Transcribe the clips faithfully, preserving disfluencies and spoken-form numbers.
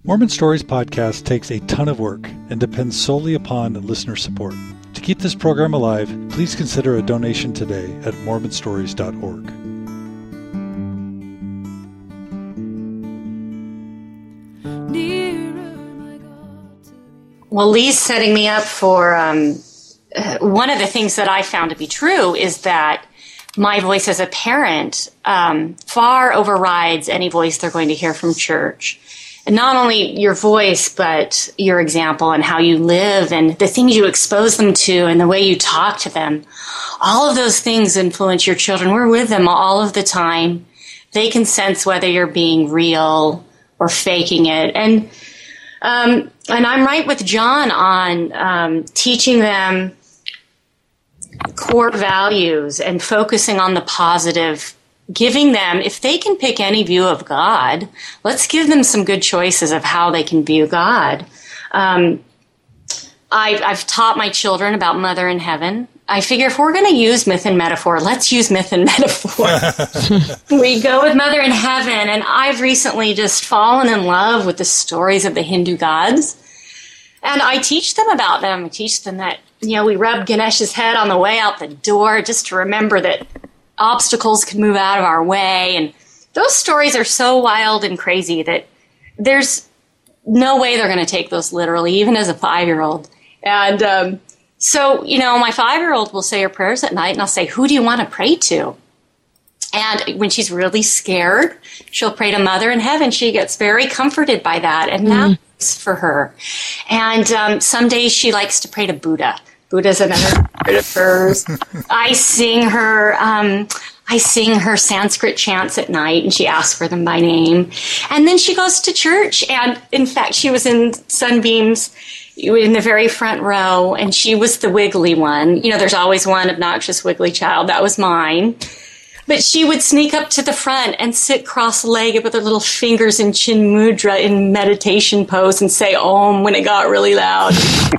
Mormon Stories podcast takes a ton of work and depends solely upon listener support. To keep this program alive, please consider a donation today at mormon stories dot org. Well, Lee's setting me up for um, uh, one of the things that I found to be true is that my voice as a parent um, far overrides any voice they're going to hear from church. And not only your voice, but your example and how you live and the things you expose them to and the way you talk to them. All of those things influence your children. We're with them all of the time. They can sense whether you're being real or faking it. And um, and I'm right with John on um, teaching them core values and focusing on the positive, giving them, if they can pick any view of God, let's give them some good choices of how they can view God. Um, I've, I've taught my children about Mother in Heaven. I figure if we're going to use myth and metaphor, let's use myth and metaphor. We go with Mother in Heaven, and I've recently just fallen in love with the stories of the Hindu gods. And I teach them about them. I teach them that, you know, we rub Ganesh's head on the way out the door just to remember that obstacles can move out of our way. And those stories are so wild and crazy that there's no way they're going to take those literally, even as a five-year-old. And um, so, you know, my five-year-old will say her prayers at night, and I'll say, who do you want to pray to? And when she's really scared, she'll pray to Mother in Heaven. She gets very comforted by that, and Mm. that's for her. And um, some days she likes to pray to Buddha. Buddha's another favorite of hers. I sing her, um, I sing her Sanskrit chants at night, and she asks for them by name. And then she goes to church, and in fact, she was in Sunbeams in the very front row, and she was the wiggly one. You know, there's always one obnoxious wiggly child. That was mine. But she would sneak up to the front and sit cross-legged with her little fingers in chin mudra in meditation pose and say Om when it got really loud.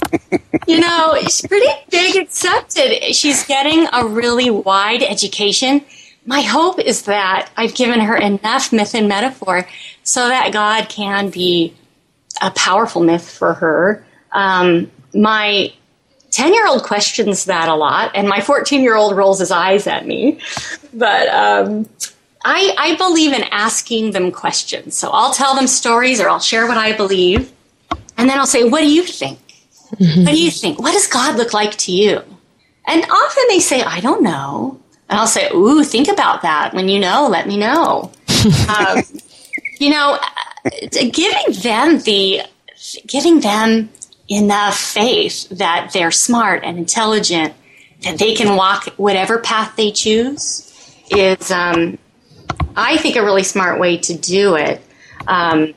You know, she's pretty big accepted. She's getting a really wide education. My hope is that I've given her enough myth and metaphor so that God can be a powerful myth for her. Um, my ten-year-old questions that a lot, and my fourteen-year-old rolls his eyes at me. But um, I, I believe in asking them questions. So I'll tell them stories or I'll share what I believe. And then I'll say, what do you think? Mm-hmm. What do you think? What does God look like to you? And often they say, I don't know. And I'll say, ooh, think about that. When you know, let me know. um, you know, giving them the, giving them enough faith that they're smart and intelligent, that they can walk whatever path they choose is, um, I think, a really smart way to do it. Um,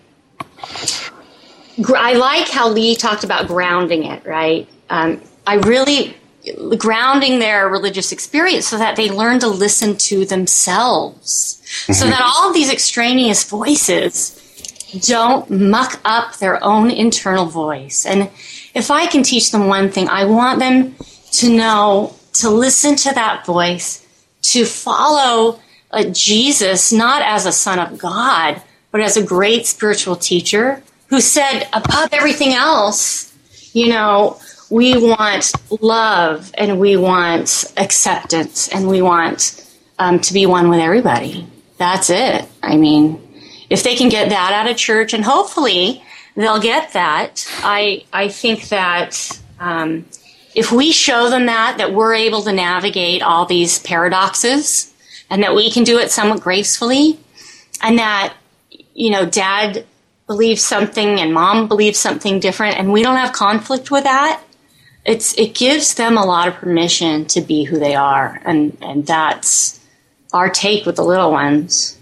gr- I like how Lee talked about grounding it, right? Um, I really, grounding their religious experience so that they learn to listen to themselves, mm-hmm. so that all of these extraneous voices don't muck up their own internal voice. And if I can teach them one thing, I want them to know to listen to that voice, to follow uh, Jesus, not as a son of God, but as a great spiritual teacher who said, above everything else, you know, we want love and we want acceptance and we want um, to be one with everybody. That's it. I mean, if they can get that out of church, and hopefully they'll get that, I I think that um, if we show them that, that we're able to navigate all these paradoxes and that we can do it somewhat gracefully, and that, you know, Dad believes something and Mom believes something different, and we don't have conflict with that, it's it gives them a lot of permission to be who they are, and, and that's our take with the little ones.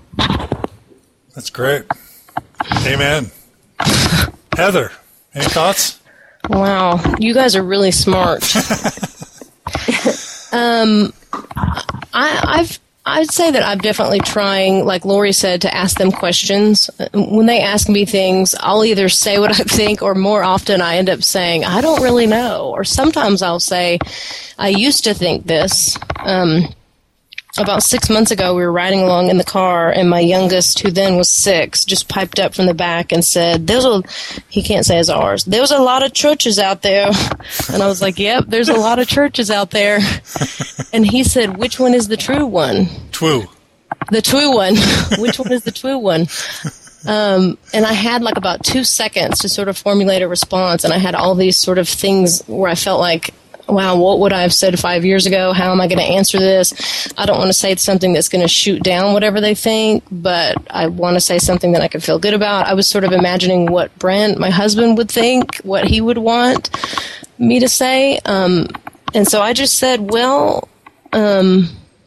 That's great. Amen. Heather, any thoughts? Wow, you guys are really smart. um, I, I've I'd say that I'm definitely trying, like Lori said, to ask them questions. When they ask me things, I'll either say what I think, or more often I end up saying, I don't really know. Or sometimes I'll say, I used to think this. Um, about six months ago, we were riding along in the car, and my youngest, who then was six, just piped up from the back and said, "There's a," he can't say it's ours, "there's a lot of churches out there." And I was like, "Yep, there's a lot of churches out there." And he said, "Which one is the true one?" True. The true one. Which one is the true one? Um, and I had like about two seconds to sort of formulate a response, and I had all these sort of things where I felt like, wow, what would I have said five years ago? How am I going to answer this? I don't want to say something that's going to shoot down whatever they think, but I want to say something that I can feel good about. I was sort of imagining what Brent, my husband, would think, what he would want me to say. Um, and so I just said, well, um,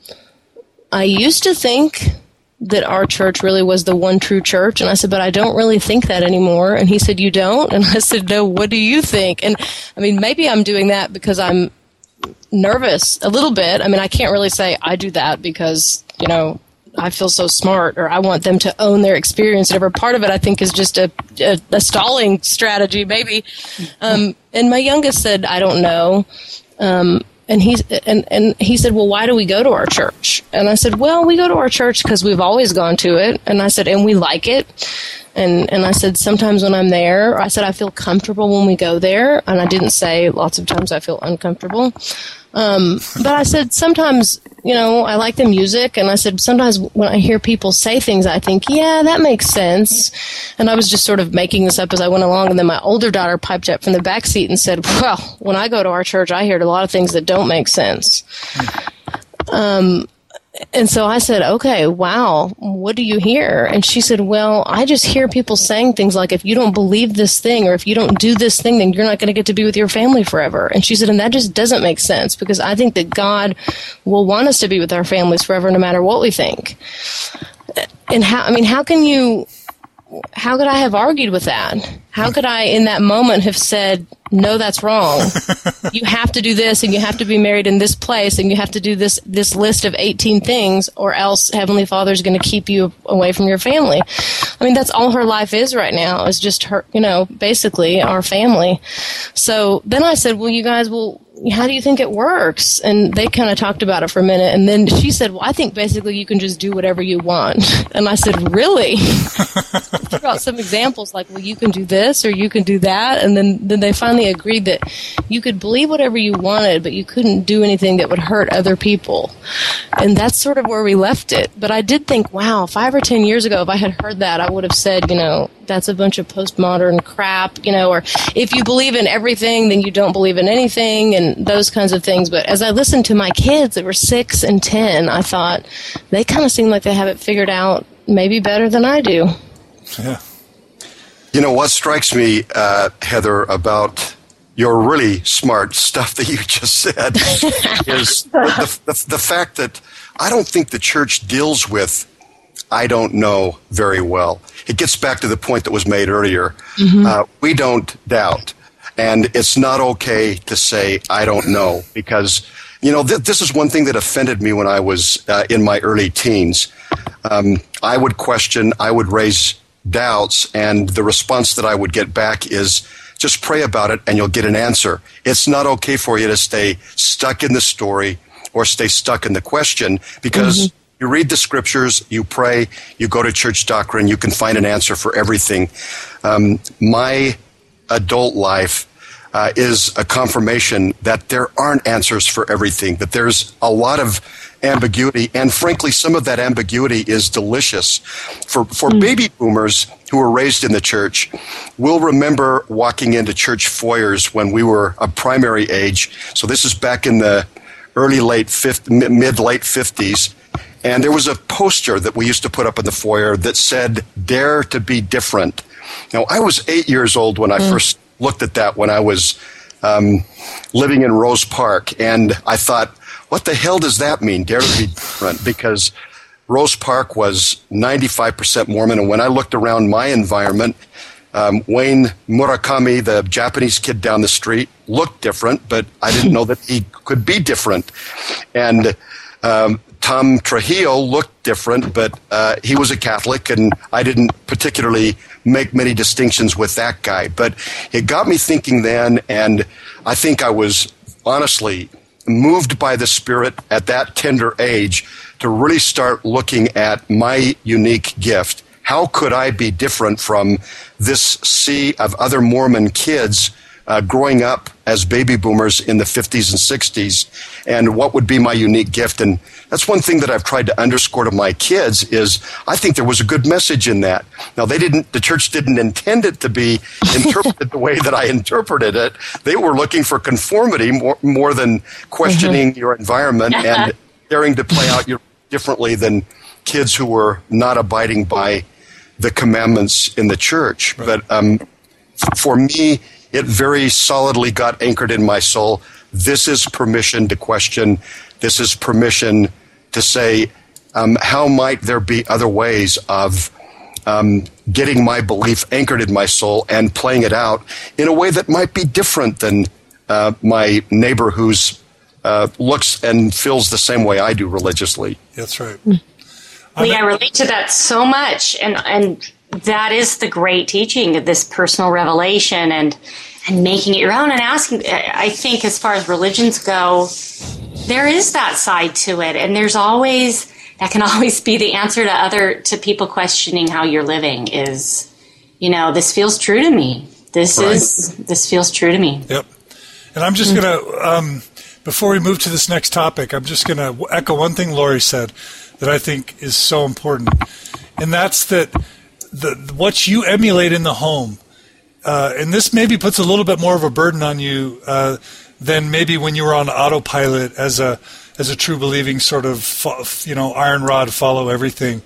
I used to think that our church really was the one true church. And I said, but I don't really think that anymore. And he said, you don't? And I said, no, what do you think? And I mean, maybe I'm doing that because I'm nervous a little bit. I mean, I can't really say I do that because, you know, I feel so smart or I want them to own their experience. Whatever part of it, I think, is just a, a, a stalling strategy, maybe. Um, and my youngest said, I don't know. Um, And he and, and he said, well, why do we go to our church? And I said, well, we go to our church because we've always gone to it. And I said, and we like it. And and I said, sometimes when I'm there, I said, I feel comfortable when we go there. And I didn't say lots of times I feel uncomfortable. Um, but I said, sometimes, you know, I like the music. And I said, sometimes when I hear people say things, I think, yeah, that makes sense. And I was just sort of making this up as I went along. And then my older daughter piped up from the back seat and said, well, when I go to our church, I hear a lot of things that don't make sense. Um, and so I said, okay, wow, what do you hear? And she said, well, I just hear people saying things like, if you don't believe this thing or if you don't do this thing, then you're not going to get to be with your family forever. And she said, and that just doesn't make sense because I think that God will want us to be with our families forever no matter what we think. And how, I mean, how can you, how could I have argued with that? How could I, in that moment, have said, no, that's wrong. You have to do this, and you have to be married in this place, and you have to do this this list of eighteen things, or else Heavenly Father is going to keep you away from your family. I mean, that's all her life is right now, is just her, you know, basically our family. So then I said, well, you guys, well, how do you think it works? And they kind of talked about it for a minute, and then she said, well, I think basically you can just do whatever you want. And I said, really? Threw out some examples like, well, you can do this, or you can do that, and then, then they finally agreed that you could believe whatever you wanted, but you couldn't do anything that would hurt other people. And that's sort of where we left it. But I did think, wow, five or ten years ago, if I had heard that, I would have said, you know, that's a bunch of postmodern crap, you know, or if you believe in everything, then you don't believe in anything, and those kinds of things. But as I listened to my kids that were six and ten, I thought they kind of seem like they have it figured out maybe better than I do. Yeah. You know, what strikes me, uh, Heather, about your really smart stuff that you just said is the, the, the fact that I don't think the church deals with I don't know very well. It gets back to the point that was made earlier. Mm-hmm. Uh, we don't doubt. And it's not okay to say, I don't know, because, you know, th- this is one thing that offended me when I was uh, in my early teens. Um, I would question, I would raise doubts, and the response that I would get back is, just pray about it and you'll get an answer. It's not okay for you to stay stuck in the story or stay stuck in the question, because mm-hmm. you read the scriptures, you pray, you go to church doctrine, you can find an answer for everything. Um, my adult life uh, is a confirmation that there aren't answers for everything, that there's a lot of ambiguity, and frankly, some of that ambiguity is delicious. For for mm. baby boomers who were raised in the church, we'll remember walking into church foyers when we were a primary age. So this is back in the early, late, fifth, mid, late fifties. And there was a poster that we used to put up in the foyer that said, "Dare to be different." Now, I was eight years old when I mm. first looked at that when I was um, living in Rose Park. And I thought, what the hell does that mean, dare to be different? Because Rose Park was ninety-five percent Mormon. And when I looked around my environment, um, Wayne Murakami, the Japanese kid down the street, looked different, but I didn't know that he could be different. And um, Tom Trujillo looked different, but uh, he was a Catholic, and I didn't particularly make many distinctions with that guy. But it got me thinking then, and I think I was honestly moved by the Spirit at that tender age to really start looking at my unique gift. How could I be different from this sea of other Mormon kids uh, growing up as baby boomers in the fifties and sixties? And what would be my unique gift? And that's one thing that I've tried to underscore to my kids is I think there was a good message in that. Now, they didn't, the church didn't intend it to be interpreted the way that I interpreted it. They were looking for conformity more, more than questioning mm-hmm. your environment and daring to play out your differently than kids who were not abiding by the commandments in the church. Right. But um, for me, it very solidly got anchored in my soul. This is permission to question. This is permission to say, um, how might there be other ways of um, getting my belief anchored in my soul and playing it out in a way that might be different than uh, my neighbor who's uh, looks and feels the same way I do religiously. That's right. Lee, I relate to that so much, and and that is the great teaching of this personal revelation and and making it your own and asking. I think as far as religions go, there is that side to it, and there's always that can always be the answer to other to people questioning how you're living. Is, you know, this feels true to me. This right. is this feels true to me. Yep. And I'm just gonna um, before we move to this next topic, I'm just gonna echo one thing Lori said that I think is so important, and that's that the what you emulate in the home, uh, and this maybe puts a little bit more of a burden on you uh, than maybe when you were on autopilot as a as a true believing sort of you know iron rod follow everything.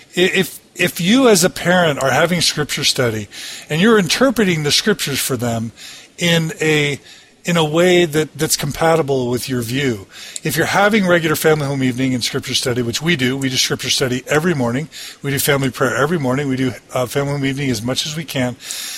If if you as a parent are having scripture study and you're interpreting the scriptures for them in a in a way that, that's compatible with your view. If you're having regular family home evening and scripture study, which we do, we do scripture study every morning. We do family prayer every morning. We do uh, family home evening as much as we can.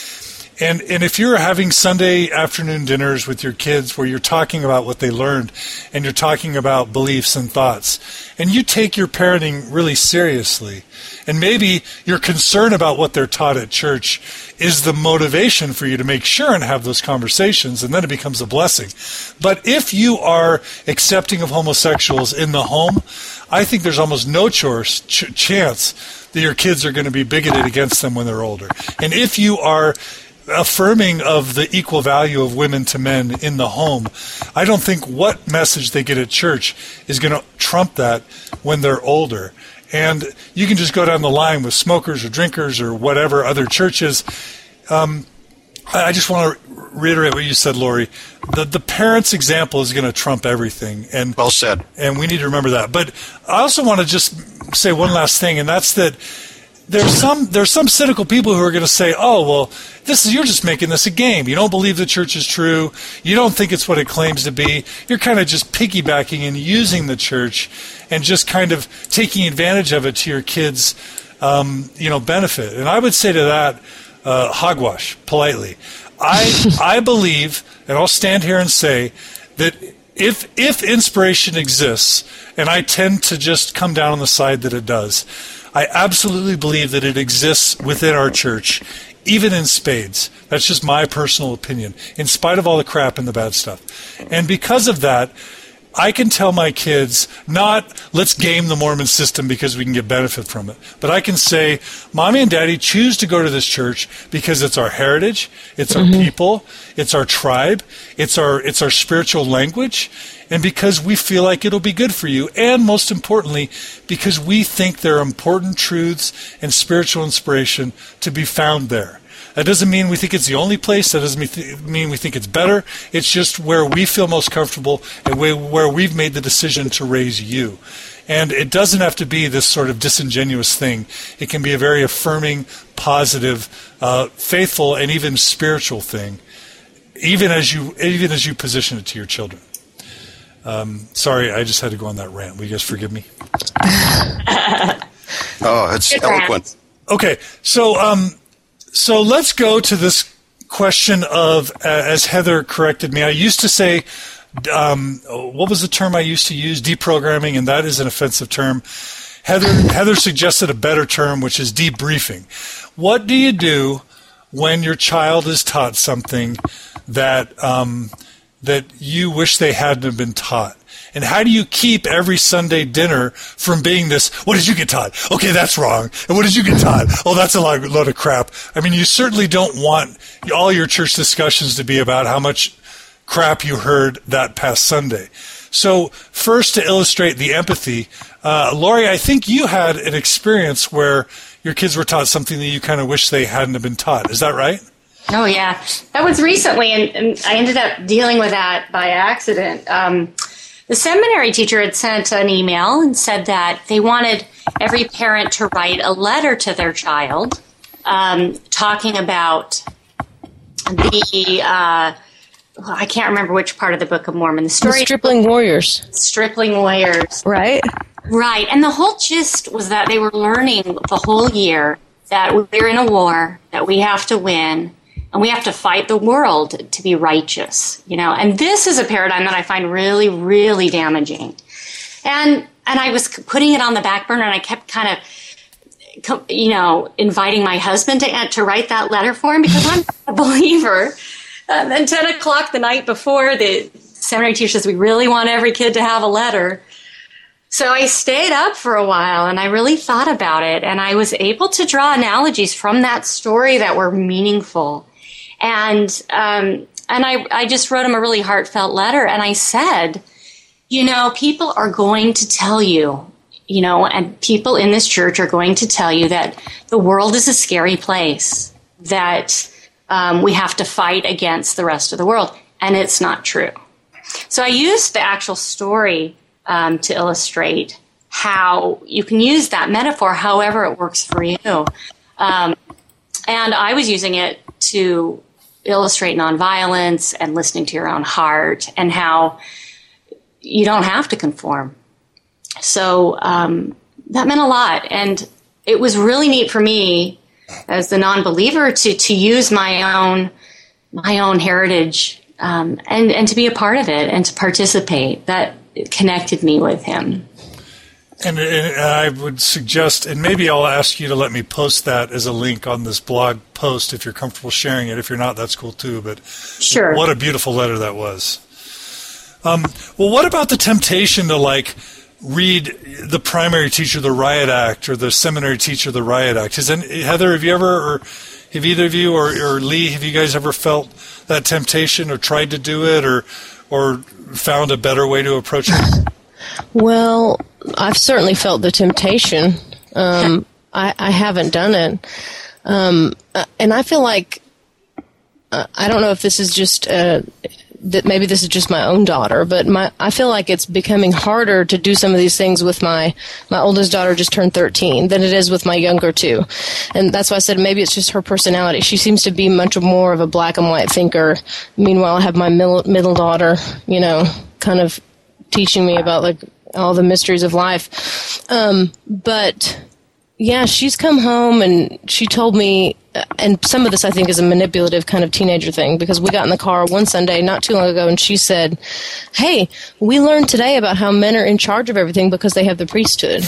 And and if you're having Sunday afternoon dinners with your kids where you're talking about what they learned and you're talking about beliefs and thoughts, and you take your parenting really seriously, and maybe your concern about what they're taught at church is the motivation for you to make sure and have those conversations, and then it becomes a blessing. But if you are accepting of homosexuals in the home, I think there's almost no choice, ch- chance that your kids are going to be bigoted against them when they're older. And if you are affirming of the equal value of women to men in the home, I don't think what message they get at church is going to trump that when they're older. And you can just go down the line with smokers or drinkers or whatever other churches. Um, I just want to reiterate what you said, Lori. The the parent's example is going to trump everything. And well said. And we need to remember that. But I also want to just say one last thing, and that's that there's some there's some cynical people who are going to say, "Oh, well, this is you're just making this a game. You don't believe the church is true. You don't think it's what it claims to be. You're kind of just piggybacking and using the church and just kind of taking advantage of it to your kids' um, you know benefit." And I would say to that, uh, hogwash, politely. I I believe, and I'll stand here and say that if if inspiration exists, and I tend to just come down on the side that it does, I absolutely believe that it exists within our church, even in spades. That's just my personal opinion, in spite of all the crap and the bad stuff. And because of that, I can tell my kids, not let's game the Mormon system because we can get benefit from it, but I can say, Mommy and Daddy choose to go to this church because it's our heritage, it's our mm-hmm. people, it's our tribe, it's our it's our spiritual language, and because we feel like it'll be good for you, and most importantly, because we think there are important truths and spiritual inspiration to be found there. That doesn't mean we think it's the only place. That doesn't mean we think it's better. It's just where we feel most comfortable and where we've made the decision to raise you. And it doesn't have to be this sort of disingenuous thing. It can be a very affirming, positive, uh, faithful, and even spiritual thing, even as you even as you position it to your children. Um, sorry, I just had to go on that rant. Will you guys forgive me? Oh, it's eloquent. Okay, so... Um, So let's go to this question of, uh, as Heather corrected me, I used to say, um, what was the term I used to use? Deprogramming, and that is an offensive term. Heather Heather suggested a better term, which is debriefing. What do you do when your child is taught something that um, that you wish they hadn't have been taught? And how do you keep every Sunday dinner from being this, what did you get taught? Okay, that's wrong. And what did you get taught? Oh, that's a lot, load of crap. I mean, you certainly don't want all your church discussions to be about how much crap you heard that past Sunday. So first, to illustrate the empathy, uh, Lori, I think you had an experience where your kids were taught something that you kind of wish they hadn't have been taught. Is that right? Oh, yeah. That was recently, and, and I ended up dealing with that by accident. Um, the seminary teacher had sent an email and said that they wanted every parent to write a letter to their child um, talking about the, uh, well, I can't remember which part of the Book of Mormon. The story. The Stripling Warriors. Stripling Warriors. Right. Right. And the whole gist was that they were learning the whole year that we're in a war, that we have to win, and we have to fight the world to be righteous, you know. And this is a paradigm that I find really, really damaging. And and I was putting it on the back burner, and I kept kind of, you know, inviting my husband to to write that letter for him because I'm a believer. And then ten o'clock the night before, the seminary teacher says, we really want every kid to have a letter. So I stayed up for a while, and I really thought about it, and I was able to draw analogies from that story that were meaningful. And um, and I, I just wrote him a really heartfelt letter, and I said, you know, people are going to tell you, you know, and people in this church are going to tell you that the world is a scary place, that um, we have to fight against the rest of the world, and it's not true. So I used the actual story um, to illustrate how you can use that metaphor however it works for you. Um, and I was using it to illustrate nonviolence and listening to your own heart and how you don't have to conform. So um, that meant a lot. And it was really neat for me as the non-believer to, to use my own my own heritage um, and, and to be a part of it and to participate. That connected me with him. And, and I would suggest, and maybe I'll ask you to let me post that as a link on this blog post if you're comfortable sharing it. If you're not, that's cool too. But sure. What a beautiful letter that was. Um, well, what about the temptation to like read the primary teacher of the Riot Act or the seminary teacher of the Riot Act? Has any, Heather, have you ever, or have either of you, or, or Lee, have you guys ever felt that temptation or tried to do it, or or found a better way to approach it? Well, I've certainly felt the temptation. Um, I, I haven't done it. Um, and I feel like, uh, I don't know if this is just, uh, that maybe this is just my own daughter, but my, I feel like it's becoming harder to do some of these things with my, my oldest daughter just turned thirteen than it is with my younger two. And that's why I said maybe it's just her personality. She seems to be much more of a black and white thinker. Meanwhile, I have my middle, middle daughter, you know, kind of teaching me about like all the mysteries of life. Um, but yeah, she's come home and she told me, and some of this I think is a manipulative kind of teenager thing, because we got in the car one Sunday not too long ago and she said, hey, we learned today about how men are in charge of everything because they have the priesthood.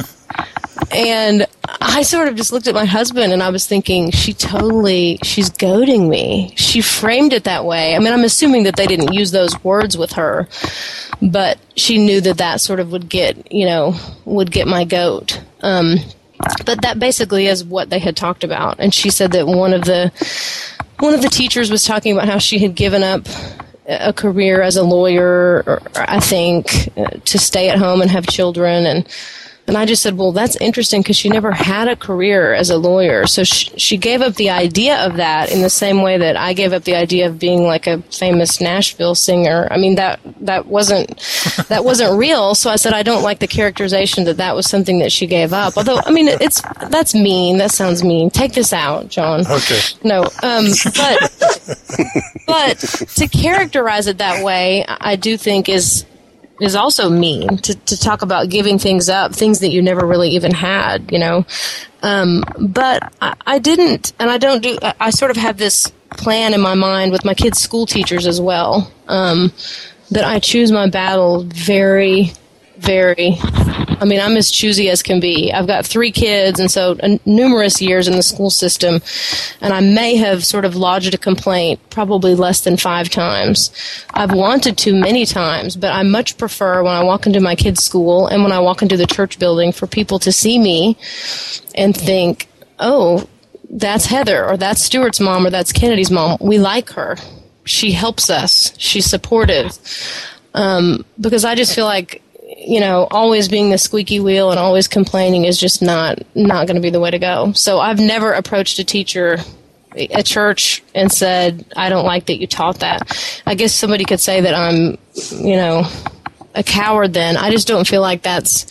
And I sort of just looked at my husband and I was thinking, she totally, she's goading me. She framed it that way. I mean, I'm assuming that they didn't use those words with her, but she knew that that sort of would get, you know, would get my goat. Um, but that basically is what they had talked about. And she said that one of the, one of the teachers was talking about how she had given up a career as a lawyer, or, I think, uh, to stay at home and have children. And And I just said, well, that's interesting because she never had a career as a lawyer. So she, she gave up the idea of that in the same way that I gave up the idea of being like a famous Nashville singer. I mean, that that wasn't that wasn't real. So I said, I don't like the characterization that that was something that she gave up. Although, I mean, it's that's mean. That sounds mean. Take this out, John. Okay. No, um, but but to characterize it that way, I do think is. is also mean to, to talk about giving things up, things that you never really even had, you know. Um, but I, I didn't, and I don't do, I, I sort of have this plan in my mind with my kids' school teachers as well, um, that I choose my battle very, very. I mean, I'm as choosy as can be. I've got three kids, and so uh, numerous years in the school system, and I may have sort of lodged a complaint probably less than five times. I've wanted to many times, but I much prefer when I walk into my kids' school and when I walk into the church building for people to see me and think, oh, that's Heather, or that's Stuart's mom, or that's Kennedy's mom. We like her. She helps us. She's supportive. Um, because I just feel like, you know, always being the squeaky wheel and always complaining is just not not going to be the way to go. So I've never approached a teacher at church and said, I don't like that you taught that. I guess somebody could say that I'm, you know, a coward then. I just don't feel like that's,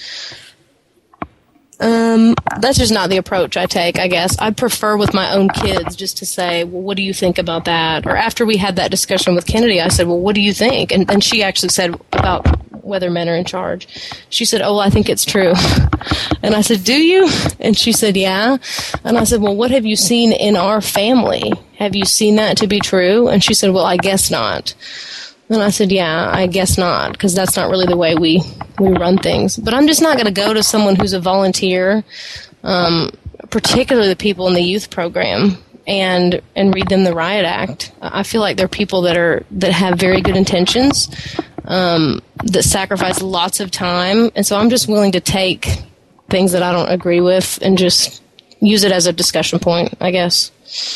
um, that's just not the approach I take, I guess. I prefer with my own kids just to say, well, what do you think about that? Or after we had that discussion with Kennedy, I said, well, what do you think? And, and she actually said about whether men are in charge. She said, oh, well, I think it's true. And I said, do you? And she said, yeah. And I said, well, what have you seen in our family? Have you seen that to be true? And she said, well, I guess not. And I said, yeah, I guess not, because that's not really the way we, we run things. But I'm just not going to go to someone who's a volunteer, um, particularly the people in the youth program, and and read them the Riot Act. I feel like they're people that are that have very good intentions, um, that sacrifice lots of time, and so I'm just willing to take things that I don't agree with and just use it as a discussion point, I guess.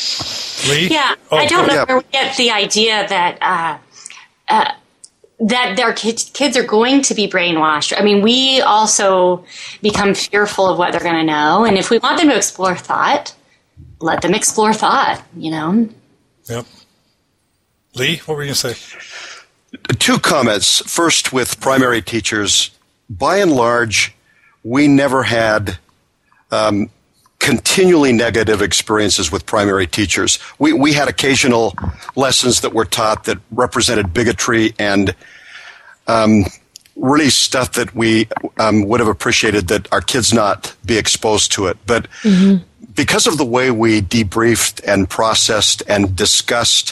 Lee? Yeah, oh, I don't know yeah. where we get the idea that uh, uh, that their kids, kids are going to be brainwashed. I mean, we also become fearful of what they're going to know, and if we want them to explore thought, let them explore thought, you know? Yep. Lee, what were you going to say? Two comments. First, with primary teachers, by and large, we never had um, continually negative experiences with primary teachers. We, we had occasional lessons that were taught that represented bigotry and um, really stuff that we um, would have appreciated that our kids not be exposed to it. But mm-hmm. because of the way we debriefed and processed and discussed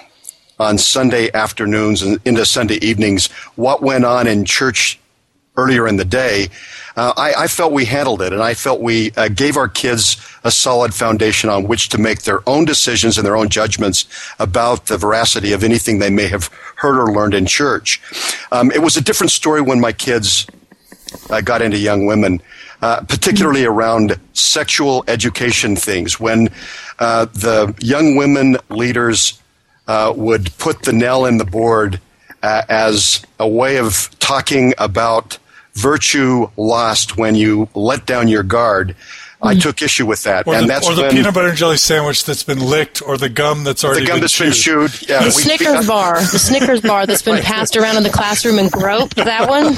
on Sunday afternoons and into Sunday evenings what went on in church earlier in the day, uh, I, I felt we handled it, and I felt we uh, gave our kids a solid foundation on which to make their own decisions and their own judgments about the veracity of anything they may have heard or learned in church. Um, it was a different story when my kids uh, got into young women, uh, particularly around sexual education things, when uh, the young women leaders uh, would put the nail in the board uh, as a way of talking about virtue lost when you let down your guard. I took issue with that, or and the, that's or the when, peanut butter and jelly sandwich that's been licked, or the gum that's already the gum been that's chewed. been chewed. Yeah, the we- Snickers bar, the Snickers bar that's been Right. passed around in the classroom and groped. That one,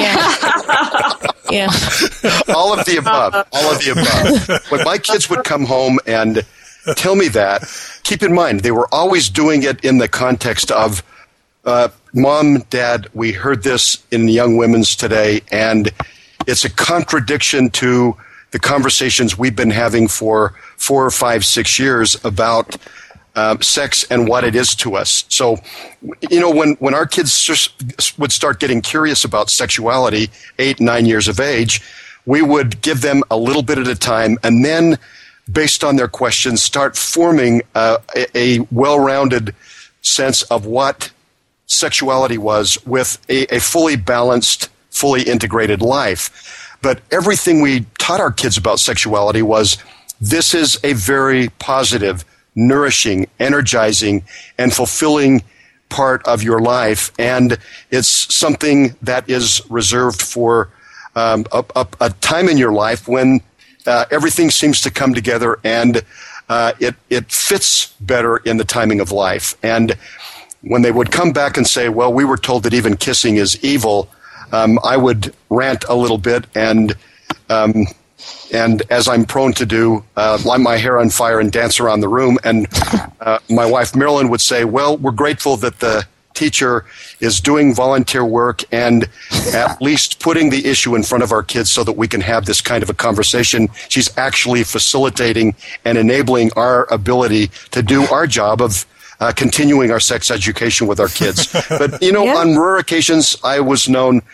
yeah, yeah. all of the above. All of the above. When my kids would come home and tell me that, keep in mind they were always doing it in the context of, uh, "Mom, Dad, we heard this in Young Women's today, and it's a contradiction to the conversations we've been having for four or five, six years about uh, sex and what it is to us." So, you know, when, when our kids just would start getting curious about sexuality, eight, nine years of age, we would give them a little bit at a time, and then, based on their questions, start forming uh, a, a well-rounded sense of what sexuality was with a, a fully balanced, fully integrated life. But everything we taught our kids about sexuality was, this is a very positive, nourishing, energizing, and fulfilling part of your life. And it's something that is reserved for um, a, a, a time in your life when uh, everything seems to come together and uh, it, it fits better in the timing of life. And when they would come back and say, well, we were told that even kissing is evil, Um, I would rant a little bit, and um, and as I'm prone to do, uh, light my hair on fire and dance around the room. And uh, my wife Marilyn would say, "Well, we're grateful that the teacher is doing volunteer work and at least putting the issue in front of our kids so that we can have this kind of a conversation. She's actually facilitating and enabling our ability to do our job of Uh, continuing our sex education with our kids." But, you know, Yeah. on rare occasions, I was known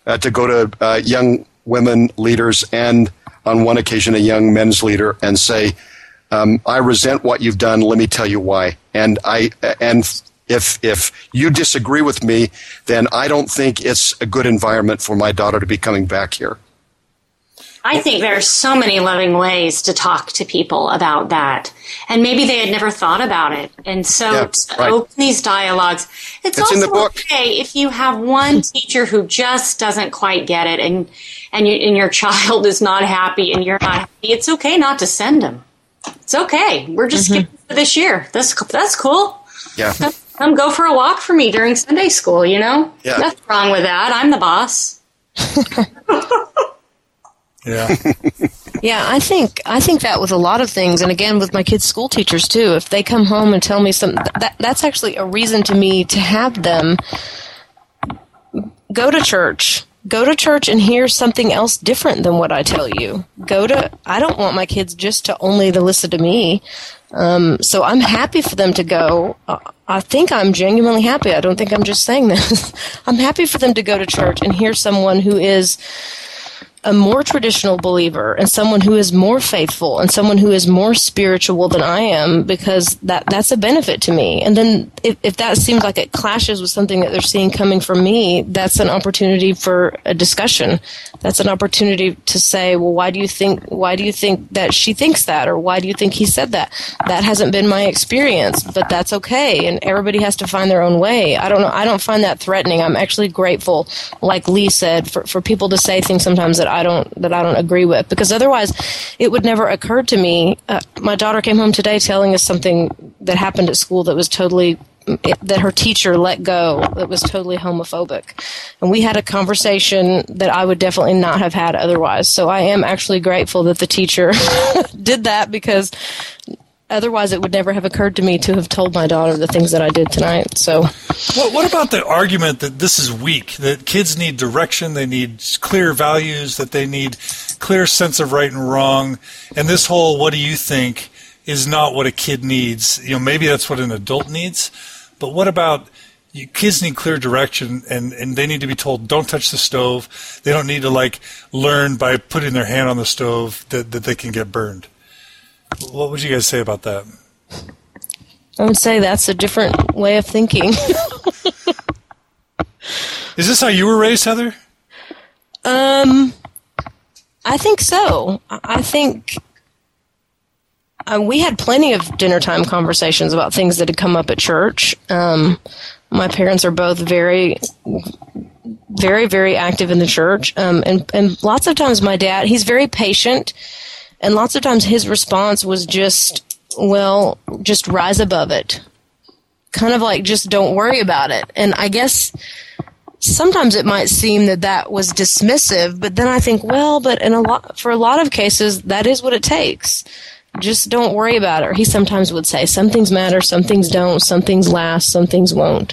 uh, to go to uh, young women leaders and on one occasion a young men's leader and say, um, I resent what you've done. Let me tell you why. And I and if if you disagree with me, then I don't think it's a good environment for my daughter to be coming back here. I think there are so many loving ways to talk to people about that. And maybe they had never thought about it. And so Yeah, to right. open these dialogues. It's, It's also in the book. okay if you have one teacher who just doesn't quite get it and, and, you, and your child is not happy and you're not happy. It's okay not to send them. It's okay. We're just Mm-hmm. skipping for this year. That's, that's cool. Yeah. Come, come go for a walk for me during Sunday school, you know? Yeah. Nothing wrong with that. I'm the boss. Yeah. Yeah, I think I think that with a lot of things, and again with my kids' school teachers too. If they come home and tell me something, that that's actually a reason to me to have them go to church. Go to church and hear something else different than what I tell you. Go to. I don't want my kids just to only to listen to me. Um, so I'm happy for them to go. Uh, I think I'm genuinely happy. I don't think I'm just saying this. I'm happy for them to go to church and hear someone who is a more traditional believer and someone who is more faithful and someone who is more spiritual than I am, because that that's a benefit to me. And then if, if that seems like it clashes with something that they're seeing coming from me, that's an opportunity for a discussion. That's an opportunity to say, well, why do you think why do you think that she thinks that, or why do you think he said that? That hasn't been my experience, but that's okay. And everybody has to find their own way. I don't know. I don't find that threatening. I'm actually grateful, like Lee said, for, for people to say things sometimes that I don't that I don't agree with, because otherwise it would never occur to me. Uh, my daughter came home today telling us something that happened at school that was totally it, that her teacher let go that was totally homophobic, and we had a conversation that I would definitely not have had otherwise. So I am actually grateful that the teacher did that, because otherwise it would never have occurred to me to have told my daughter the things that I did tonight. So What, what about the argument that this is weak, that kids need direction, they need clear values, that they need clear sense of right and wrong, and this whole what do you think is not what a kid needs? You know, maybe that's what an adult needs, but what about you, kids need clear direction, and, and they need to be told don't touch the stove. They don't need to like learn by putting their hand on the stove that, that they can get burned. What would you guys say about that? I would say that's a different way of thinking. Is this how you were raised, Heather? Um, I think so. I think uh, we had plenty of dinner time conversations about things that had come up at church. Um, my parents are both very, very, very active in the church. Um, and, and lots of times my dad, he's very patient. And lots of times his response was just, well, just rise above it. Kind of like, just don't worry about it. And I guess sometimes it might seem that that was dismissive, but then I think, well, but in a lot, for a lot of cases, that is what it takes. Just don't worry about it. Or he sometimes would say, some things matter, some things don't, some things last, some things won't.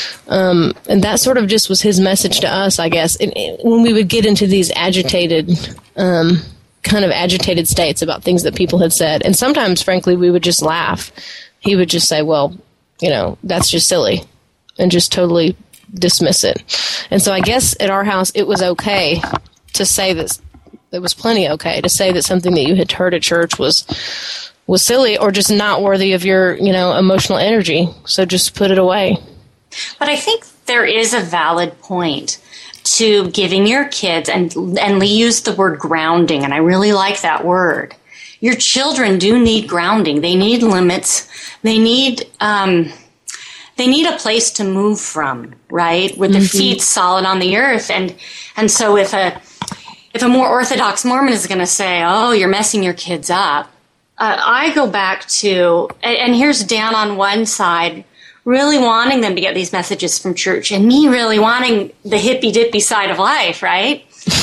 Um, and that sort of just was his message to us, I guess. And, and when we would get into these agitated, um, kind of agitated states about things that people had said. And sometimes, frankly, we would just laugh. He would just say, well, you know, that's just silly, and just totally dismiss it. And so I guess at our house, it was okay to say this. It was plenty okay to say that something that you had heard at church was was silly or just not worthy of your, you know, emotional energy. So just put it away. But I think there is a valid point to giving your kids, and and Lee used the word grounding, and I really like that word. Your children do need grounding. They need limits. They need um, they need a place to move from, right, with their Mm-hmm. feet solid on the earth. And and so if a if a more Orthodox Mormon is going to say, "Oh, you're messing your kids up," uh, I go back to, and, and here's Dan on one side, really wanting them to get these messages from church, and me really wanting the hippy dippy side of life, right?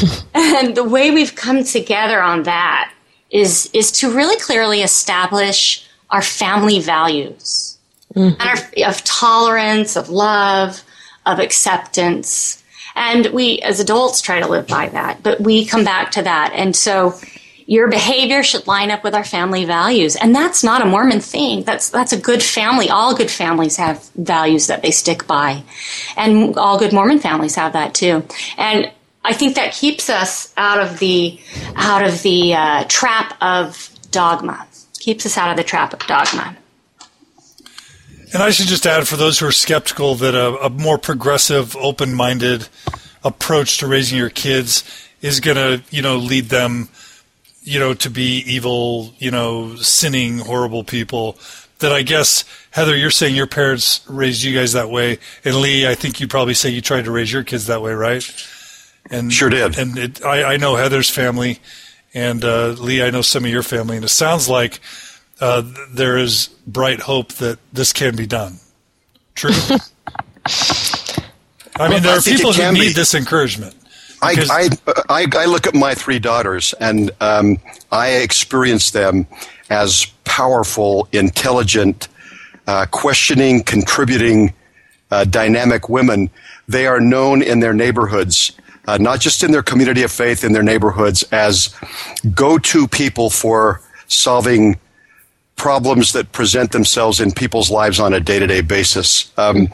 And the way we've come together on that is is to really clearly establish our family values, mm-hmm. and our, of tolerance, of love, of acceptance. And we, as adults, try to live by that, but we come back to that. And so your behavior should line up with our family values. And that's not a Mormon thing. That's that's a good family. All good families have values that they stick by. And all good Mormon families have that too. And I think that keeps us out of the out of the uh, trap of dogma. Keeps us out of the trap of dogma. And I should just add, for those who are skeptical, that a, a more progressive, open-minded approach to raising your kids is going to, you know, lead them, you know, to be evil, you know, sinning, horrible people. That I guess, Heather, you're saying your parents raised you guys that way, and Lee, I think you probably say you tried to raise your kids that way, right? And sure did. And it, I, I know Heather's family, and uh, Lee, I know some of your family, and it sounds like uh, there is bright hope that this can be done. True? I mean, there are people who need this encouragement. I, I, I, I look at my three daughters, and um, I experience them as powerful, intelligent, uh, questioning, contributing, uh, dynamic women. They are known in their neighborhoods, uh, not just in their community of faith, in their neighborhoods, as go-to people for solving problems that present themselves in people's lives on a day-to-day basis. Um,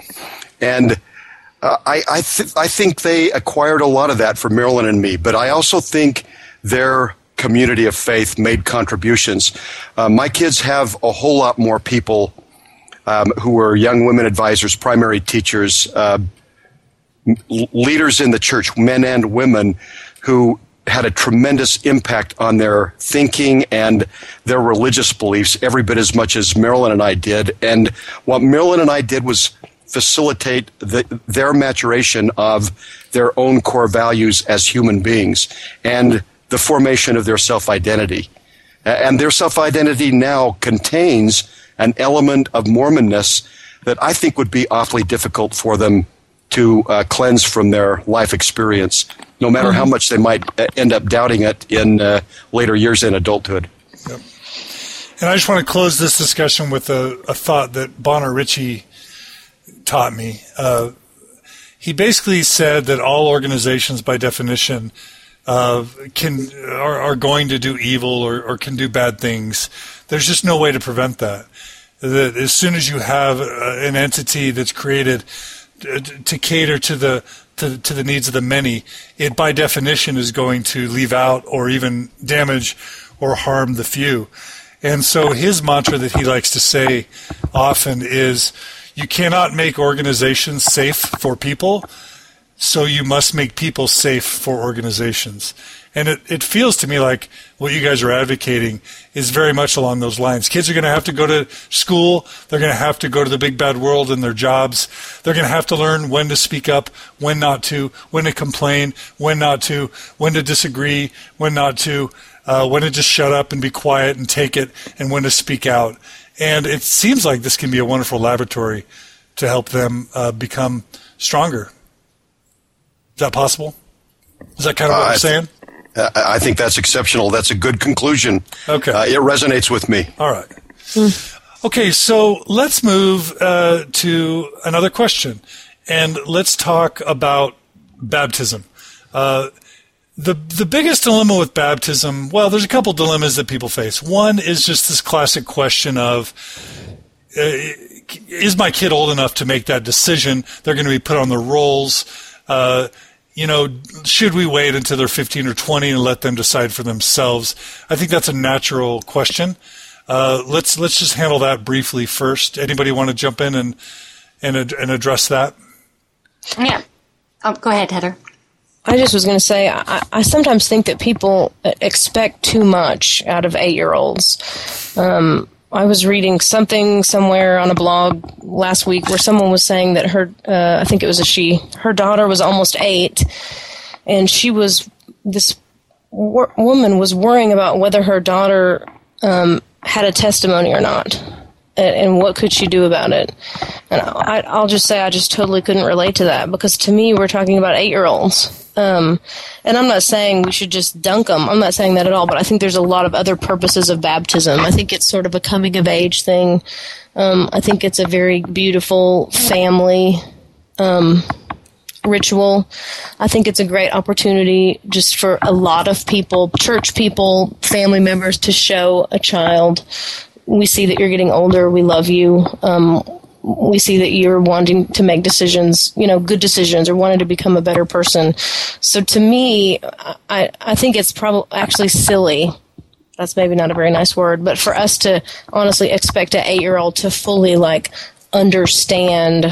and uh, I, I, th- I think they acquired a lot of that from Marilyn and me, but I also think their community of faith made contributions. Uh, my kids have a whole lot more people um, who are young women advisors, primary teachers, uh, leaders in the church, men and women, who had a tremendous impact on their thinking and their religious beliefs every bit as much as Marilyn and I did. And what Marilyn and I did was facilitate the, their maturation of their own core values as human beings and the formation of their self-identity. And their self-identity now contains an element of Mormonness that I think would be awfully difficult for them to uh, cleanse from their life experience, no matter mm-hmm. how much they might end up doubting it in uh, later years in adulthood. Yep. And I just want to close this discussion with a, a thought that Bonner Ritchie taught me. Uh, he basically said that all organizations, by definition, uh, can are, are going to do evil or, or can do bad things. There's just no way to prevent that. That as soon as you have an entity that's created to cater to the to, to the needs of the many, it by definition is going to leave out or even damage or harm the few. And so his mantra that he likes to say often is, you cannot make organizations safe for people, so you must make people safe for organizations. And it, it feels to me like what you guys are advocating is very much along those lines. Kids are going to have to go to school. They're going to have to go to the big bad world in their jobs. They're going to have to learn when to speak up, when not to, when to complain, when not to, when to disagree, when not to, uh, when to just shut up and be quiet and take it, and when to speak out. And it seems like this can be a wonderful laboratory to help them uh, become stronger. Is that possible? Is that kind of what uh, I'm saying? I think that's exceptional. That's a good conclusion. Okay. Uh, it resonates with me. All right. Mm. Okay, so let's move uh, to another question, and let's talk about baptism. Uh, the the biggest dilemma with baptism, well, there's a couple dilemmas that people face. One is just this classic question of, uh, is my kid old enough to make that decision? They're going to be put on the rolls. Uh, You know, should we wait until they're fifteen or twenty and let them decide for themselves? I think that's a natural question. Uh, let's let's just handle that briefly first. Anybody want to jump in and and and address that? Yeah. Oh, go ahead, Heather. I just was going to say, I, I sometimes think that people expect too much out of eight-year-olds. Um, I was reading something somewhere on a blog last week where someone was saying that her, uh, I think it was a she, her daughter was almost eight, and she was, this wor- woman was worrying about whether her daughter um, had a testimony or not, and, and what could she do about it. And I, I'll just say I just totally couldn't relate to that, because to me we're talking about eight-year-olds. Um, and I'm not saying we should just dunk them. I'm not saying that at all, but I think there's a lot of other purposes of baptism. I think it's sort of a coming-of-age thing. Um, I think it's a very beautiful family um, ritual. I think it's a great opportunity just for a lot of people, church people, family members, to show a child, we see that you're getting older, we love you. Um, we see that you're wanting to make decisions, you know, good decisions, or wanting to become a better person. So to me, I, I think it's probably actually silly. That's maybe not a very nice word, but for us to honestly expect an eight-year-old to fully, like, understand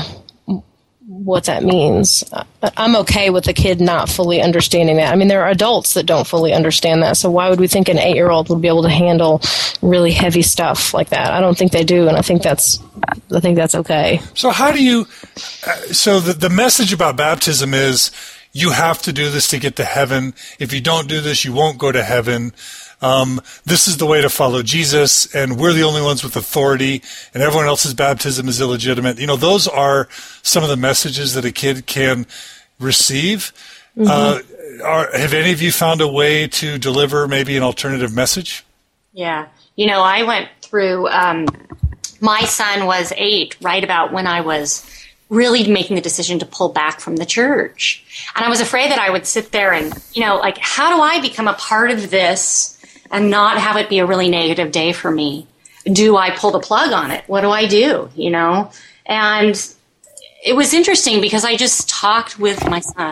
what that means. I'm okay with the kid not fully understanding that. I mean, there are adults that don't fully understand that, so why would we think an eight-year-old would be able to handle really heavy stuff like that? I don't think they do, and I think that's I think that's okay. So how do you uh, so the the message about baptism is you have to do this to get to heaven. If you don't do this, you won't go to heaven. Um, this is the way to follow Jesus, and we're the only ones with authority, and everyone else's baptism is illegitimate. You know, those are some of the messages that a kid can receive. Mm-hmm. Uh, are, have any of you found a way to deliver maybe an alternative message? Yeah. You know, I went through, um, my son was eight, right about when I was really making the decision to pull back from the church. And I was afraid that I would sit there and, you know, like, how do I become a part of this and not have it be a really negative day for me? Do I pull the plug on it? What do I do? You know? And it was interesting because I just talked with my son,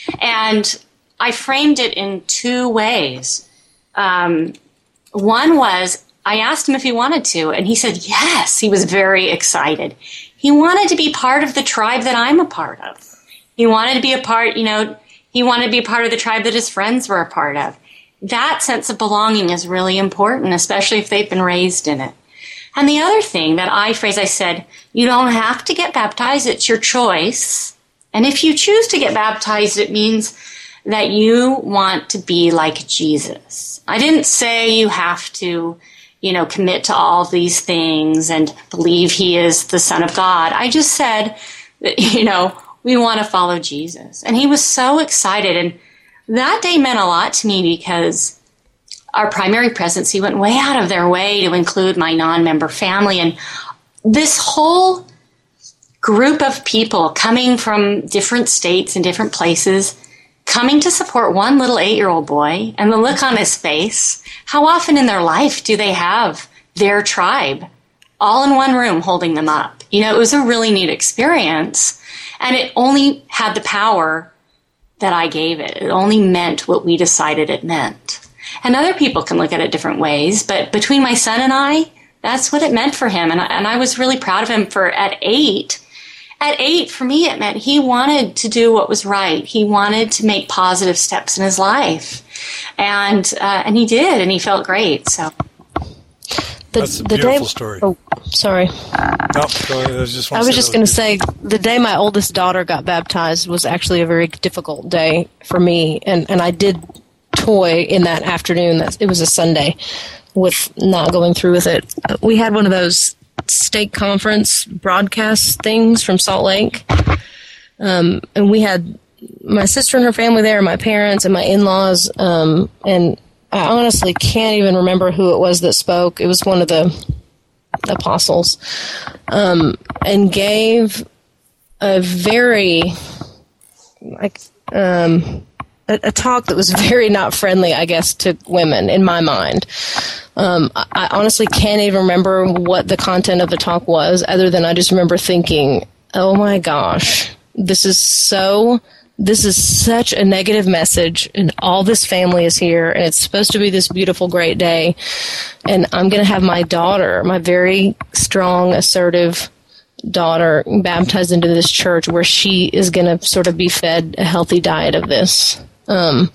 and I framed it in two ways. Um, one was I asked him if he wanted to, and he said yes. He was very excited. He wanted to be part of the tribe that I'm a part of. He wanted to be a part, you know, he wanted to be a part of the tribe that his friends were a part of. That sense of belonging is really important, especially if they've been raised in it. And the other thing that I phrase, I said, you don't have to get baptized. It's your choice. And if you choose to get baptized, it means that you want to be like Jesus. I didn't say you have to, you know, commit to all these things and believe he is the Son of God. I just said that, you know, we want to follow Jesus. And he was so excited. And that day meant a lot to me because our primary presidency went way out of their way to include my non-member family. And this whole group of people coming from different states and different places, coming to support one little eight-year-old boy, and the look on his face, how often in their life do they have their tribe all in one room holding them up? You know, it was a really neat experience, and it only had the power that I gave it. It only meant what we decided it meant. And other people can look at it different ways, but between my son and I, that's what it meant for him. And I, and I was really proud of him for at eight. At eight, for me, it meant he wanted to do what was right. He wanted to make positive steps in his life. And uh, and he did, and he felt great. So the, That's a the beautiful day, story. Oh, sorry. No, go ahead. I was just, I was just going to say, the day my oldest daughter got baptized was actually a very difficult day for me, and, and I did toy in that afternoon. That it was a Sunday with not going through with it. We had one of those stake conference broadcast things from Salt Lake, um, and we had my sister and her family there, my parents and my in-laws, um, and I honestly can't even remember who it was that spoke. It was one of the apostles, um, and gave a very like um, a, a talk that was very not friendly, I guess, to women in my mind. Um, I, I honestly can't even remember what the content of the talk was, other than I just remember thinking, "Oh my gosh, this is so." This is such a negative message, and all this family is here, and it's supposed to be this beautiful, great day, and I'm going to have my daughter, my very strong, assertive daughter, baptized into this church where she is going to sort of be fed a healthy diet of this. Um,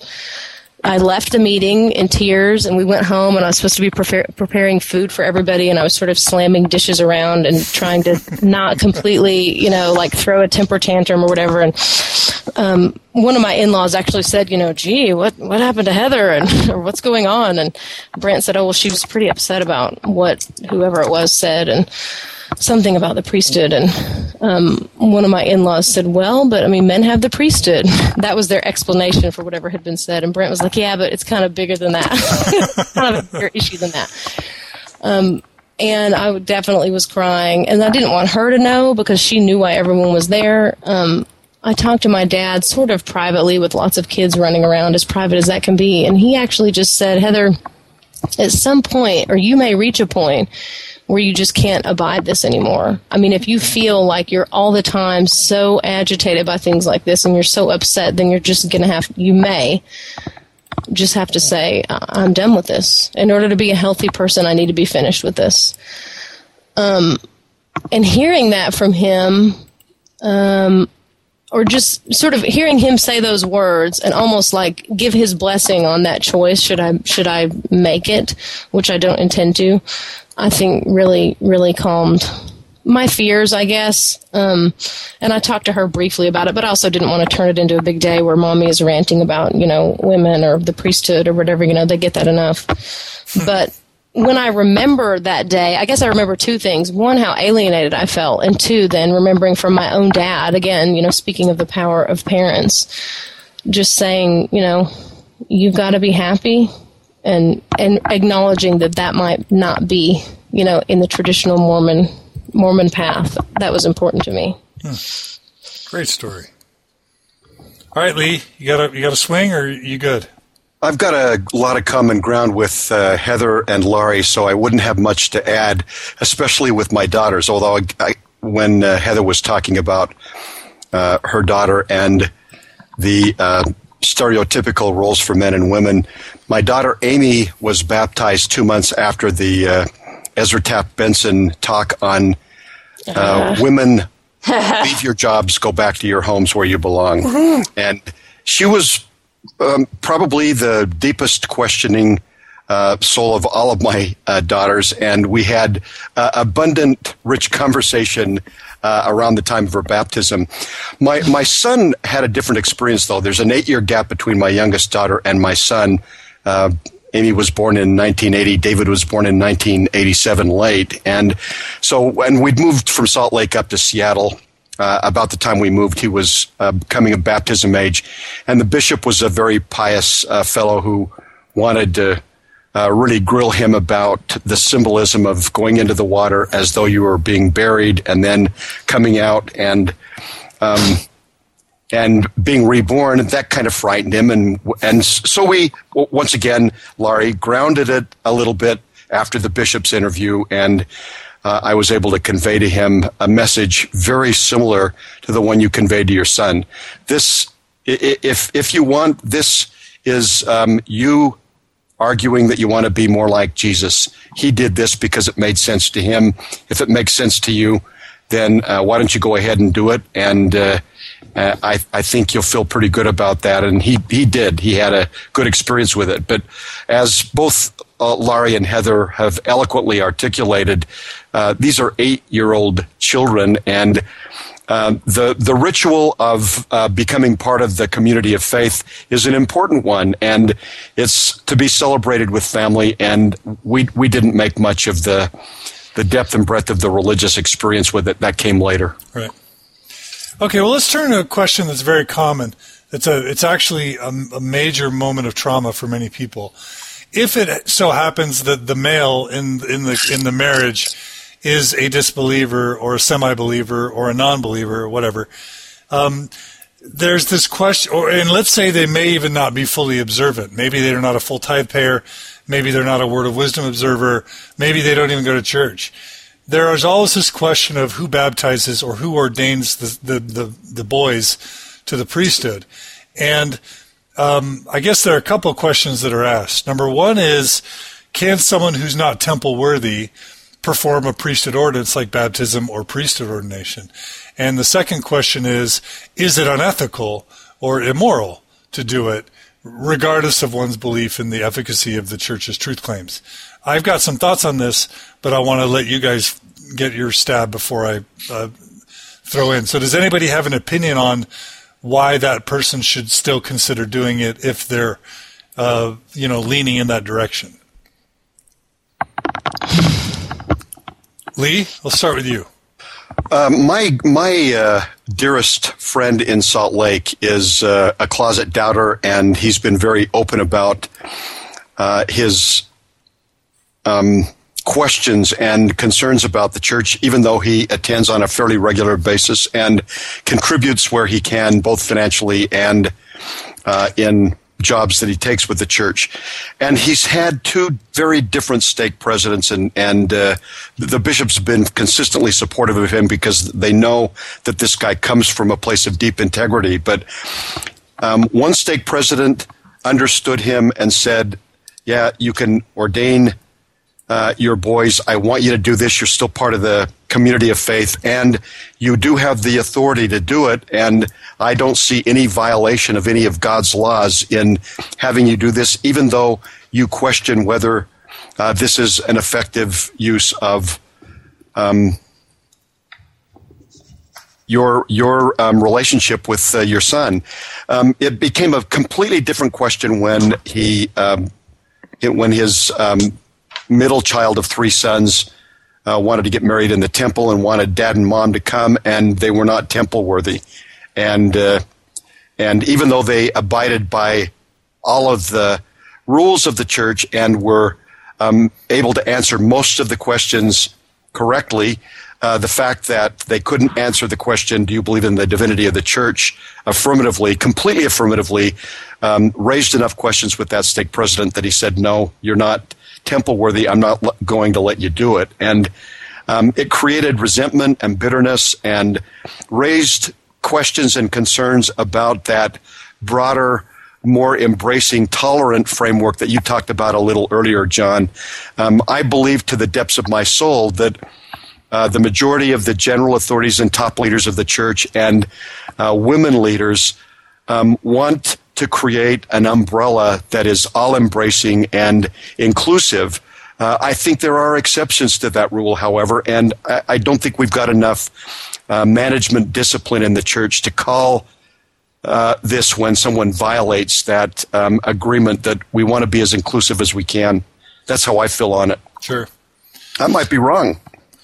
I left the meeting in tears, and we went home, and I was supposed to be prepar- preparing food for everybody, and I was sort of slamming dishes around and trying to not completely, you know, like throw a temper tantrum or whatever. And um, one of my in-laws actually said, you know, gee, what, what happened to Heather, and or what's going on? And Brent said, oh, well, she was pretty upset about what whoever it was said, and something about the priesthood. And um, one of my in-laws said, well, but I mean, men have the priesthood. That was their explanation for whatever had been said. And Brent was like, yeah, but it's kind of bigger than that. Kind of a bigger issue than that. Um, and I definitely was crying. And I didn't want her to know because she knew why everyone was there. Um, I talked to my dad sort of privately with lots of kids running around, as private as that can be. And he actually just said, Heather, at some point, or you may reach a point where you just can't abide this anymore. I mean, if you feel like you're all the time so agitated by things like this and you're so upset, then you're just going to have, you may just have to say, I'm done with this. In order to be a healthy person, I need to be finished with this. Um, and hearing that from him, um, or just sort of hearing him say those words and almost like give his blessing on that choice, should I should I make it, which I don't intend to, I think really, really calmed my fears, I guess. Um, and I talked to her briefly about it, but I also didn't want to turn it into a big day where mommy is ranting about, you know, women or the priesthood or whatever, you know, they get that enough. But when I remember that day, I guess I remember two things. One, how alienated I felt, and two, then remembering from my own dad, again, you know, speaking of the power of parents, just saying, you know, you've got to be happy, and and acknowledging that that might not be, you know, in the traditional Mormon Mormon path. That was important to me. Hmm. Great story. All right, Lee, you got a you got a swing, or you good? I've got a lot of common ground with uh, Heather and Laurie, so I wouldn't have much to add, especially with my daughters. Although I, I, when uh, Heather was talking about uh, her daughter and the uh, stereotypical roles for men and women, my daughter Amy was baptized two months after the uh, Ezra Taft Benson talk on uh, uh. women leave your jobs, go back to your homes where you belong. Mm-hmm. And she was Um, probably the deepest questioning uh, soul of all of my uh, daughters, and we had uh, abundant, rich conversation uh, around the time of her baptism. My my son had a different experience, though. There's an eight-year gap between my youngest daughter and my son. Uh, Amy was born in nineteen eighty. David was born in nineteen eighty-seven late. And so when we'd moved from Salt Lake up to Seattle, Uh, about the time we moved, he was uh, coming of baptism age, and the bishop was a very pious uh, fellow who wanted to uh, really grill him about the symbolism of going into the water as though you were being buried and then coming out and um, and being reborn. That kind of frightened him, and and so we once again, Laurie, grounded it a little bit after the bishop's interview, and Uh, I was able to convey to him a message very similar to the one you conveyed to your son. This, if if you want, this is um, you arguing that you want to be more like Jesus. He did this because it made sense to him. If it makes sense to you, then uh, why don't you go ahead and do it? And uh, uh, I, I think you'll feel pretty good about that. And he, he did. He had a good experience with it. But as both Uh, Laurie and Heather have eloquently articulated, uh, these are eight-year-old children, and uh, the the ritual of uh, becoming part of the community of faith is an important one, and it's to be celebrated with family. And we we didn't make much of the the depth and breadth of the religious experience with it. That came later. Right. Okay. Well, let's turn to a question that's very common. It's a it's actually a, a major moment of trauma for many people. If it so happens that the male in in the in the marriage is a disbeliever or a semi-believer or a non-believer or whatever, um, there's this question. Or and let's say they may even not be fully observant. Maybe they're not a full tithe payer. Maybe they're not a Word of Wisdom observer. Maybe they don't even go to church. There is always this question of who baptizes or who ordains the the the, the boys to the priesthood, and Um, I guess there are a couple of questions that are asked. Number one is, can someone who's not temple worthy perform a priesthood ordinance like baptism or priesthood ordination? And the second question is, is it unethical or immoral to do it, regardless of one's belief in the efficacy of the church's truth claims? I've got some thoughts on this, but I want to let you guys get your stab before I uh, throw in. So does anybody have an opinion on why that person should still consider doing it if they're, uh, you know, leaning in that direction? Lee, let's start with you. Uh, my my uh, dearest friend in Salt Lake is uh, a closet doubter, and he's been very open about uh, his um, questions and concerns about the church, even though he attends on a fairly regular basis and contributes where he can, both financially and uh, in jobs that he takes with the church. And he's had two very different stake presidents, and, and uh, the bishops have been consistently supportive of him because they know that this guy comes from a place of deep integrity. But um, one stake president understood him and said, yeah, you can ordain uh, your boys. I want you to do this. You're still part of the community of faith, and you do have the authority to do it, and I don't see any violation of any of God's laws in having you do this, even though you question whether uh, this is an effective use of um, your your um, relationship with uh, your son. Um, it became a completely different question when he um, it, when his um, middle child of three sons uh, wanted to get married in the temple and wanted dad and mom to come, and they were not temple worthy. And uh, and even though they abided by all of the rules of the church and were um, able to answer most of the questions correctly, uh, the fact that they couldn't answer the question, do you believe in the divinity of the church, affirmatively, completely affirmatively, um, raised enough questions with that stake president that he said, no, you're not temple worthy. I'm not going to let you do it. And um, it created resentment and bitterness and raised questions and concerns about that broader, more embracing, tolerant framework that you talked about a little earlier, John. Um, I believe to the depths of my soul that uh, the majority of the general authorities and top leaders of the church and uh, women leaders um, want to create an umbrella that is all-embracing and inclusive. Uh, I think there are exceptions to that rule, however, and I, I don't think we've got enough uh, management discipline in the church to call uh, this when someone violates that um, agreement that we want to be as inclusive as we can. That's how I feel on it. Sure. I might be wrong.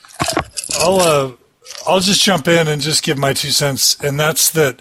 I'll uh, I'll just jump in and just give my two cents, and that's that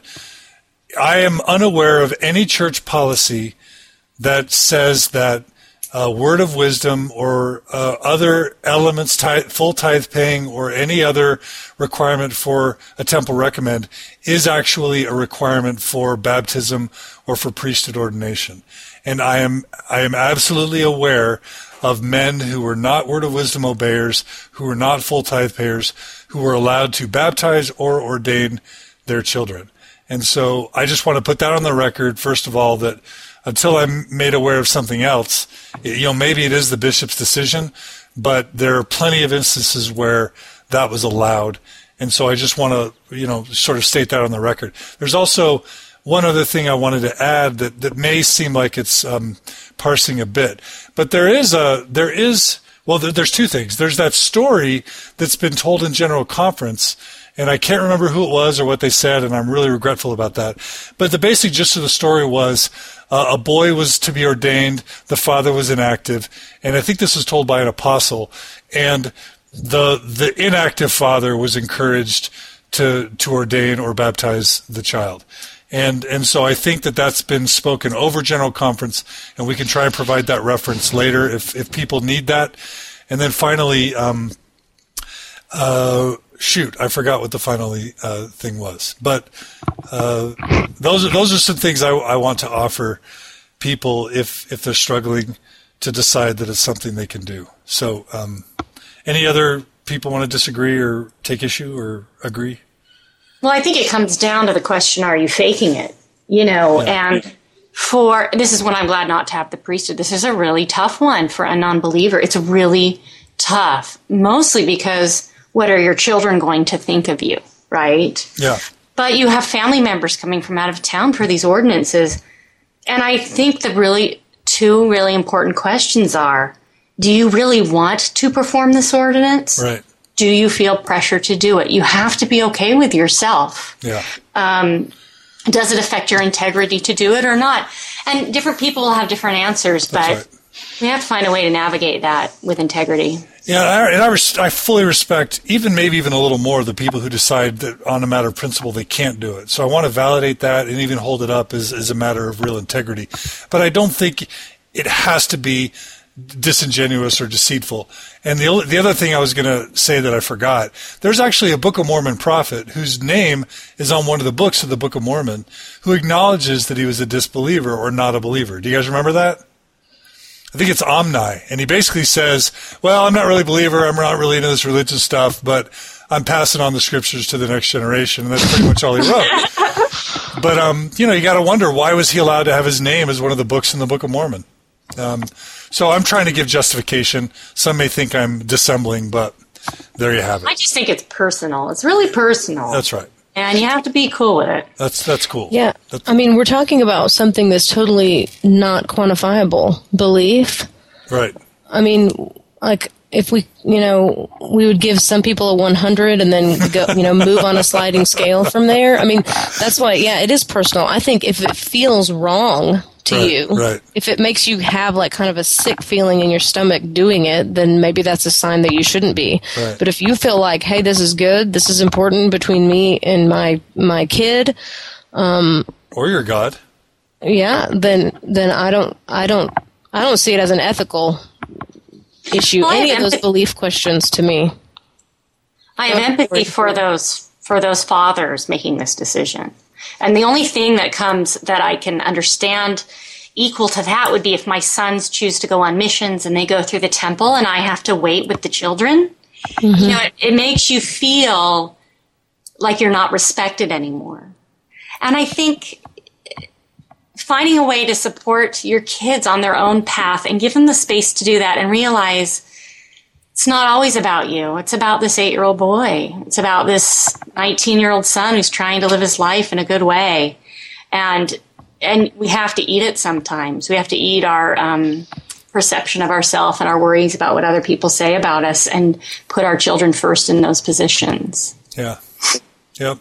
I am unaware of any church policy that says that Uh, word of wisdom or uh, other elements, tithe, full tithe paying, or any other requirement for a temple recommend is actually a requirement for baptism or for priesthood ordination. And I am I am absolutely aware of men who were not word of wisdom obeyers, who were not full tithe payers, who were allowed to baptize or ordain their children. And so I just want to put that on the record, first of all, that until I'm made aware of something else, you know, maybe it is the bishop's decision, but there are plenty of instances where that was allowed. And so I just want to, you know, sort of state that on the record. There's also one other thing I wanted to add that, that may seem like it's um, parsing a bit, but there is a, there is, well, there, there's two things. There's that story that's been told in General Conference, and I can't remember who it was or what they said, and I'm really regretful about that. But the basic gist of the story was uh, a boy was to be ordained, the father was inactive, and I think this was told by an apostle, and the the inactive father was encouraged to to ordain or baptize the child. And and so I think that that's been spoken over General Conference, and we can try and provide that reference later if, if people need that. And then finally, um, uh, shoot, I forgot what the finally uh, thing was. But uh, those are those are some things I, I want to offer people if if they're struggling to decide that it's something they can do. So, um, any other people want to disagree or take issue or agree? Well, I think it comes down to the question, are you faking it? You know, yeah. And for, this is when I'm glad not to have the priesthood. This is a really tough one for a non-believer. It's really tough, mostly because what are your children going to think of you, right? Yeah. But you have family members coming from out of town for these ordinances. And I think the really two really important questions are, do you really want to perform this ordinance? Right. Do you feel pressure to do it? You have to be okay with yourself. Yeah. Um, does it affect your integrity to do it or not? And different people will have different answers, but right. We have to find a way to navigate that with integrity. Yeah, I, and I, res- I fully respect, even maybe even a little more, the people who decide that on a matter of principle they can't do it. So I want to validate that and even hold it up as, as a matter of real integrity. But I don't think it has to be disingenuous or deceitful. And the only, the other thing I was going to say that I forgot, there's actually a Book of Mormon prophet whose name is on one of the books of the Book of Mormon who acknowledges that he was a disbeliever or not a believer. Do you guys remember that? I think it's Omni. And he basically says, well, I'm not really a believer. I'm not really into this religious stuff, but I'm passing on the scriptures to the next generation. And that's pretty much all he wrote. But, um, you know, you got to wonder, why was he allowed to have his name as one of the books in the Book of Mormon? Um, so I'm trying to give justification. Some may think I'm dissembling, but there you have it. I just think it's personal. It's really personal. That's right. And you have to be cool with it. That's that's cool. Yeah. That's, I mean, we're talking about something that's totally not quantifiable. Belief. right. I mean, like, if we, you know, we would give some people a one hundred and then go, you know, move on a sliding scale from there. I mean, that's why, yeah, it is personal. I think if it feels wrong to Right, you, right. if it makes you have like kind of a sick feeling in your stomach doing it, then maybe that's a sign that you shouldn't be. Right. But if you feel like, hey, this is good, this is important between me and my my kid, um, Or your God. yeah, then then I don't I don't I don't see it as an ethical issue. Well, I Any have of those empathy- belief questions to me. I have empathy for those for those fathers making this decision. And the only thing that comes that I can understand equal to that would be if my sons choose to go on missions and they go through the temple and I have to wait with the children. Mm-hmm. You know, it, it makes you feel like you're not respected anymore. And I think finding a way to support your kids on their own path and give them the space to do that and realize it's not always about you. It's about this eight-year-old boy. It's about this nineteen-year-old son who's trying to live his life in a good way. And and we have to eat it sometimes. We have to eat our um, perception of ourselves and our worries about what other people say about us and put our children first in those positions. Yeah. Yep.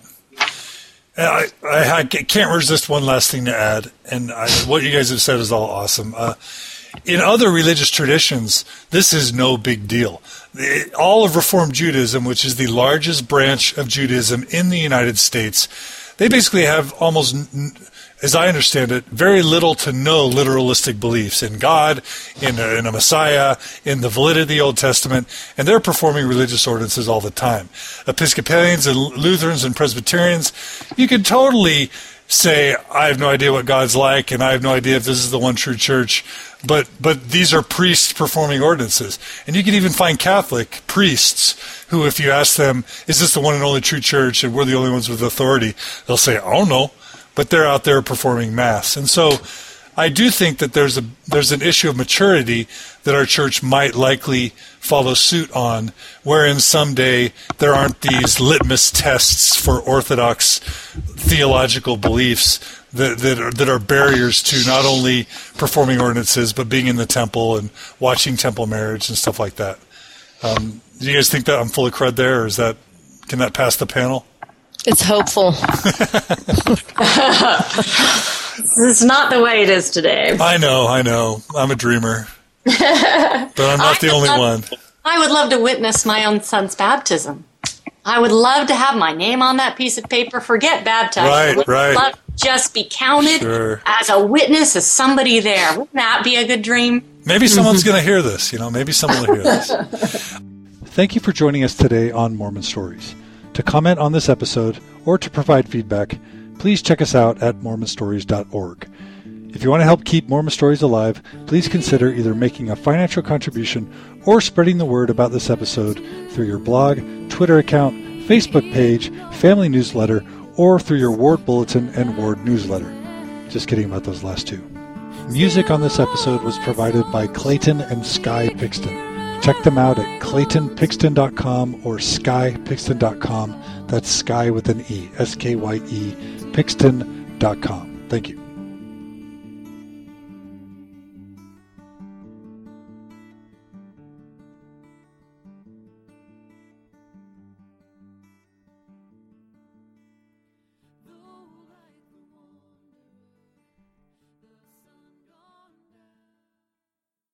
And I, I, I can't resist one last thing to add. And I, what you guys have said is all awesome. Uh, In other religious traditions, this is no big deal. All of Reform Judaism, which is the largest branch of Judaism in the United States, they basically have almost, as I understand it, very little to no literalistic beliefs in God, in a, in a Messiah, in the validity of the Old Testament, and they're performing religious ordinances all the time. Episcopalians and Lutherans and Presbyterians, you could totally say, I have no idea what God's like, and I have no idea if this is the one true church, but but these are priests performing ordinances. And you can even find Catholic priests who, if you ask them, is this the one and only true church, and we're the only ones with authority, they'll say, I don't know, but they're out there performing Mass. And so I do think that there's a there's an issue of maturity that our church might likely follow suit on, wherein someday there aren't these litmus tests for orthodox theological beliefs that that are, that are barriers to not only performing ordinances but being in the temple and watching temple marriage and stuff like that. Um, do you guys think that I'm full of crud there, or is that can that pass the panel? It's hopeful. This is not the way it is today. I know, I know. I'm a dreamer. But I'm not the only love, one. I would love to witness my own son's baptism. I would love to have my name on that piece of paper. Forget baptized. Right, I would right. love to just be counted Sure. as a witness, as somebody there. Wouldn't that be a good dream? Maybe someone's going to hear this. You know, maybe someone will hear this. Thank you for joining us today on Mormon Stories. To comment on this episode or to provide feedback, please check us out at mormon stories dot org. If you want to help keep Mormon Stories alive, please consider either making a financial contribution or spreading the word about this episode through your blog, Twitter account, Facebook page, family newsletter, or through your ward bulletin and ward newsletter. Just kidding about those last two. Music on this episode was provided by Clayton and Sky Pixton. Check them out at clayton pixton dot com or sky pixton dot com. That's Sky with an E, S K Y E, pixton dot com. Thank you.